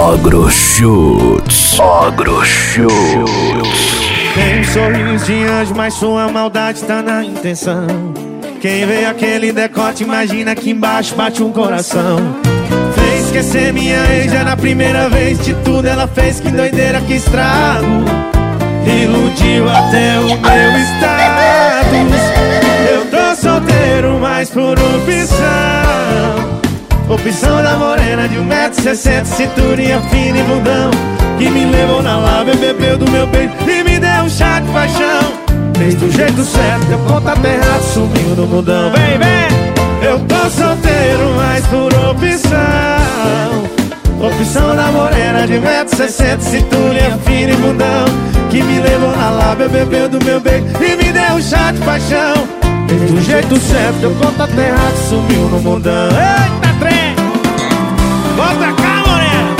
Agrochutes. Tem um sorriso de anjo, mas sua maldade tá na intenção. Quem vê aquele decote imagina que embaixo bate um coração. Fez esquecer minha ex, já na primeira vez de tudo ela fez. Que doideira, que estrago. Iludiu até o meu status. Eu tô solteiro, mas por opção. Opção da morena de 1,60m, cinturinha fina e bundão, que me levou na lava e bebeu do meu beijo e me deu um chá de paixão. Fez do jeito certo, deu pontapé errado, sumiu no mundão. Vem, vem! Eu tô solteiro, mas por opção. Opção da morena de 1,60m, cinturinha fina e bundão, que me levou na lava e bebeu do meu beijo e me deu um chá de paixão. Fez do jeito certo, deu pontapé errado, sumiu no mundão. Eita, trem! Volta cá, morena!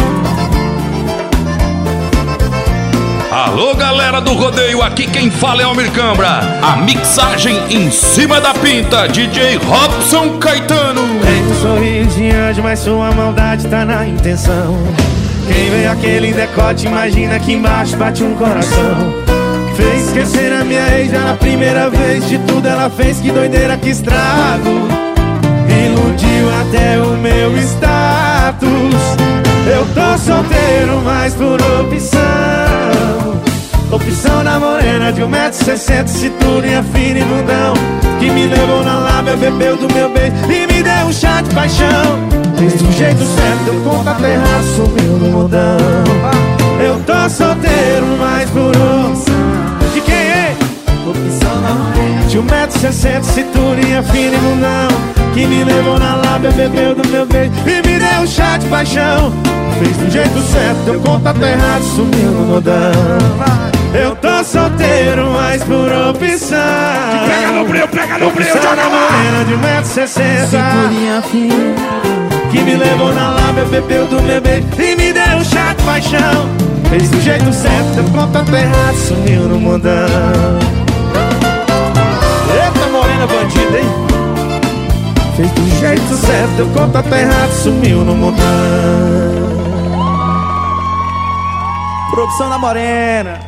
Alô, galera do rodeio, aqui quem fala é Almir Cambra. A mixagem em cima da pinta, DJ Robson Caetano. Tem um sorriso de anjo, mas sua maldade tá na intenção. Quem vê aquele decote imagina que embaixo bate um coração. Fez esquecer a minha ex, já na primeira vez de tudo ela fez. Que doideira, que estrago. Iludiu até o meu status. Eu tô solteiro, mas por opção. Opção da morena de 1,60m, cinturinha fina e bundão, que me levou na lábia, bebeu do meu beijo e me deu um chá de paixão. Fez do jeito certo, deu pontapé errado, sumiu no mundão. Eu tô solteiro, mas por opção. De quem é? Opção da morena de 1,60m, cinturinha fina e bundão, que me levou na lábia, bebeu do meu beijo e me deu um chá de paixão. Fez do jeito certo, deu pontapé errado, sumiu no mundão. Eu tô solteiro, mas por opção. Pega no breu, opção da morena de 1,60m, cinturinha fina, que me levou na lábia, bebeu do meu beijo e me deu um chá de paixão. Fez do jeito certo, deu pontapé errado, sumiu no mundão. Eita, morena bandida, hein? Fez do jeito certo, deu pontapé errado, sumiu no mundão. Produção da morena.